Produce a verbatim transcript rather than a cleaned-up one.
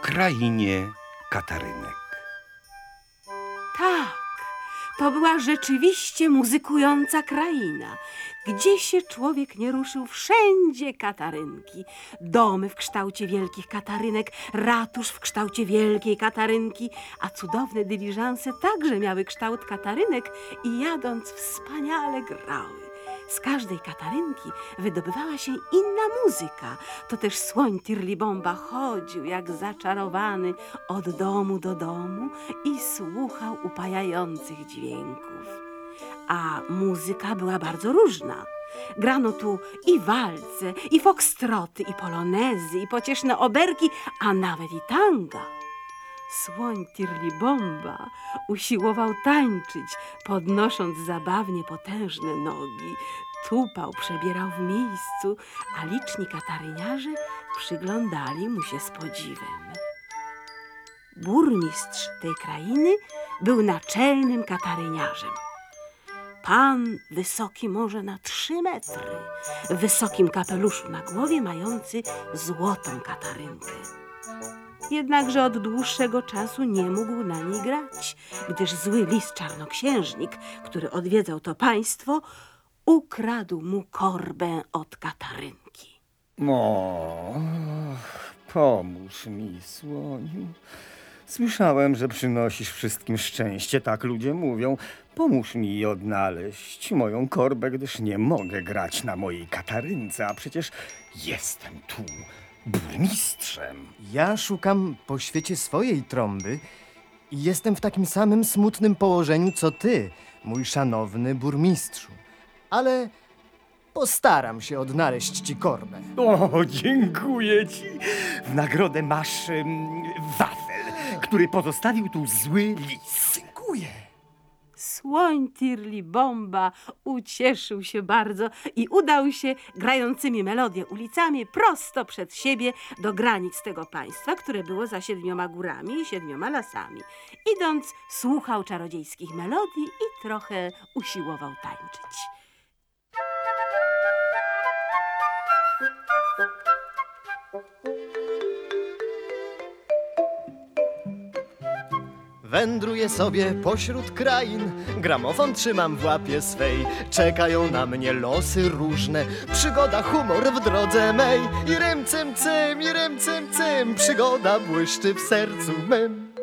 krainie katarynek. Tak, to była rzeczywiście muzykująca kraina. Gdzie się człowiek nie ruszył, wszędzie katarynki. Domy w kształcie wielkich katarynek, ratusz w kształcie wielkiej katarynki, a cudowne dyliżanse także miały kształt katarynek i jadąc wspaniale grały. Z każdej katarynki wydobywała się inna muzyka. To też słoń Tirlibomba chodził jak zaczarowany od domu do domu i słuchał upajających dźwięków. A muzyka była bardzo różna. Grano tu i walce, i foxtroty, i polonezy, i pocieszne oberki, a nawet i tanga. Słoń Tirlibomba usiłował tańczyć, podnosząc zabawnie potężne nogi. Tupał, przebierał w miejscu, a liczni kataryniarze przyglądali mu się z podziwem. Burmistrz tej krainy był naczelnym kataryniarzem. Pan wysoki może na trzy metry, w wysokim kapeluszu na głowie mający złotą katarynkę. Jednakże od dłuższego czasu nie mógł na niej grać, gdyż zły lis czarnoksiężnik, który odwiedzał to państwo, ukradł mu korbę od katarynki. O, pomóż mi, słoniu. Słyszałem, że przynosisz wszystkim szczęście, tak ludzie mówią. Pomóż mi odnaleźć moją korbę, gdyż nie mogę grać na mojej katarynce, a przecież jestem tu burmistrzem. Ja szukam po świecie swojej trąby i jestem w takim samym smutnym położeniu co ty, mój szanowny burmistrzu. Ale postaram się odnaleźć ci korbę. O, dziękuję ci. W nagrodę masz um, wafel, który pozostawił tu zły lis. Dziękuję. Słoń Tirlibomba ucieszył się bardzo i udał się grającymi melodię ulicami prosto przed siebie do granic tego państwa, które było za siedmioma górami i siedmioma lasami. Idąc, słuchał czarodziejskich melodii i trochę usiłował tańczyć. Wędruję sobie pośród krain, gramofon trzymam w łapie swej. Czekają na mnie losy różne, przygoda, humor w drodze mej. I rym cym cym, i rym cym cym, przygoda błyszczy w sercu mym.